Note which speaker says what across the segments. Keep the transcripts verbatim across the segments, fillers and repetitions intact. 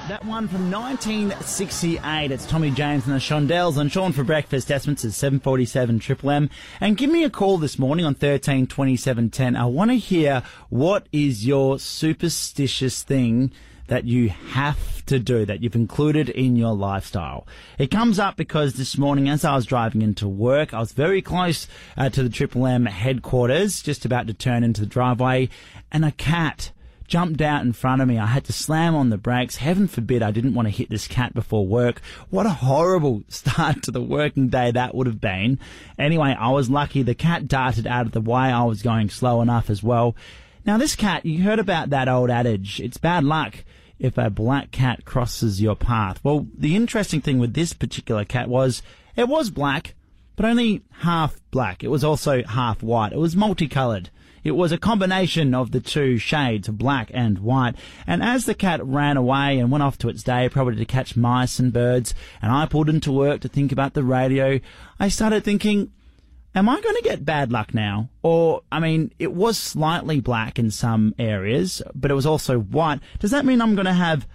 Speaker 1: That one from nineteen sixty-eight. It's Tommy James and the Shondells on Sean for Breakfast. Estimates is seven forty-seven Triple M. And give me a call this morning on thirteen twenty-seven ten. I want to hear, what is your superstitious thing that you have to do, that you've included in your lifestyle? It comes up because this morning, as I was driving into work, I was very close uh, to the Triple M headquarters, just about to turn into the driveway, and a cat jumped out in front of me. I had to slam on the brakes. Heaven forbid I didn't want to hit this cat before work. What a horrible start to the working day that would have been. Anyway, I was lucky. The cat darted out of the way. I was going slow enough as well. Now, this cat, you heard about that old adage, it's bad luck if a black cat crosses your path. Well, the interesting thing with this particular cat was it was black, but only half black. It was also half white. It was multicoloured. It was a combination of the two shades of black and white. And as the cat ran away and went off to its day, probably to catch mice and birds, and I pulled into work to think about the radio, I started thinking, am I going to get bad luck now? Or, I mean, it was slightly black in some areas, but it was also white. Does that mean I'm going to have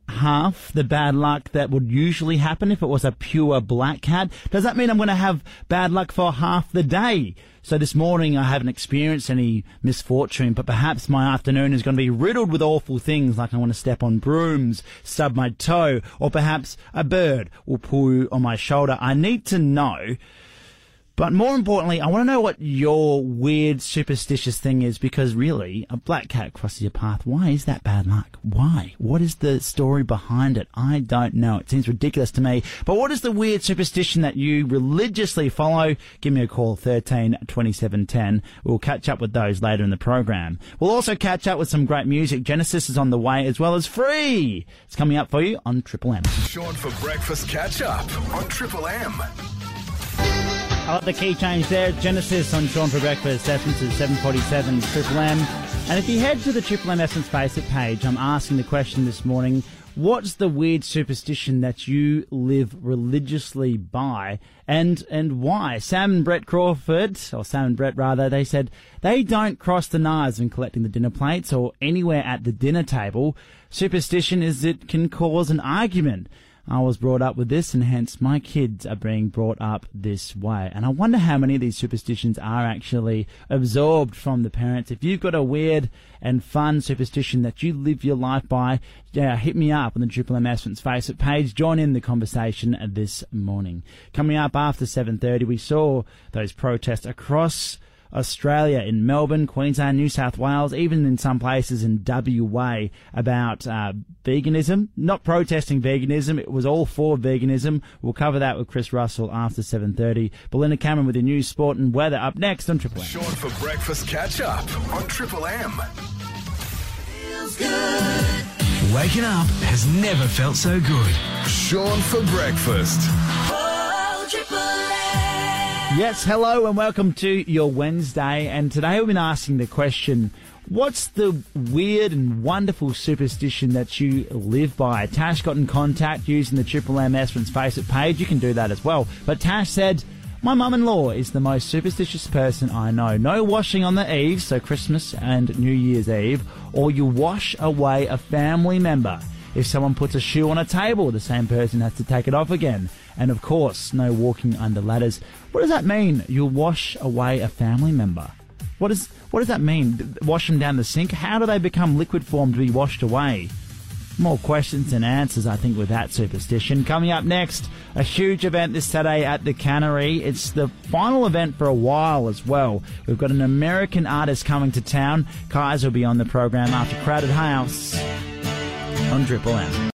Speaker 1: half the bad luck that would usually happen if it was a pure black cat? Does that mean I'm going to have bad luck for half the day? So this morning I haven't experienced any misfortune, but perhaps my afternoon is going to be riddled with awful things, like I want to step on brooms, stub my toe, or perhaps a bird will pull on my shoulder. I need to know. But more importantly, I want to know what your weird, superstitious thing is, because really, a black cat crosses your path. Why is that bad luck? Why? What is the story behind it? I don't know. It seems ridiculous to me. But what is the weird superstition that you religiously follow? Give me a call, thirteen twenty-seven ten. We'll catch up with those later in the program. We'll also catch up with some great music. Genesis is on the way, as well as Free. It's coming up for you on Triple M.
Speaker 2: Sean for Breakfast Catch Up on Triple M.
Speaker 1: I like the key change there. Genesis on Sean for Breakfast. Essence is seven forty-seven Triple M. And if you head to the Triple M Essence Facebook page, I'm asking the question this morning, what's the weird superstition that you live religiously by, and and why? Sam and Brett Crawford, or Sam and Brett rather, they said they don't cross the knives when collecting the dinner plates or anywhere at the dinner table. Superstition is it can cause an argument. I was brought up with this, and hence my kids are being brought up this way. And I wonder how many of these superstitions are actually absorbed from the parents. If you've got a weird and fun superstition that you live your life by, yeah, hit me up on the Triple M Essence Facebook page. Join in the conversation this morning. Coming up after seven thirty, we saw those protests across Australia, in Melbourne, Queensland, New South Wales, even in some places in W A, about uh, veganism. Not protesting veganism, it was all for veganism. We'll cover that with Chris Russell after seven thirty. Belinda Cameron with your news, sport and weather up next on Triple M.
Speaker 2: Sean for Breakfast Catch Up on Triple M.
Speaker 3: Feels good. Waking up has never felt so good.
Speaker 2: Sean for Breakfast.
Speaker 3: Oh, Triple M.
Speaker 1: Yes, hello and welcome to your Wednesday, and today we've been asking the question, what's the weird and wonderful superstition that you live by? Tash got in contact using the Triple M Essence Facebook page. You can do that as well. But Tash said, my mum-in-law is the most superstitious person I know. No washing on the eve, so Christmas and New Year's Eve, or you wash away a family member. If someone puts a shoe on a table, the same person has to take it off again. And of course, no walking under ladders. What does that mean? You'll wash away a family member. What is what does that mean? Wash them down the sink? How do they become liquid form to be washed away? More questions than answers, I think, with that superstition. Coming up next, a huge event this Saturday at the Cannery. It's the final event for a while as well. We've got an American artist coming to town. Kaiser will be on the program after Crowded House on Triple M.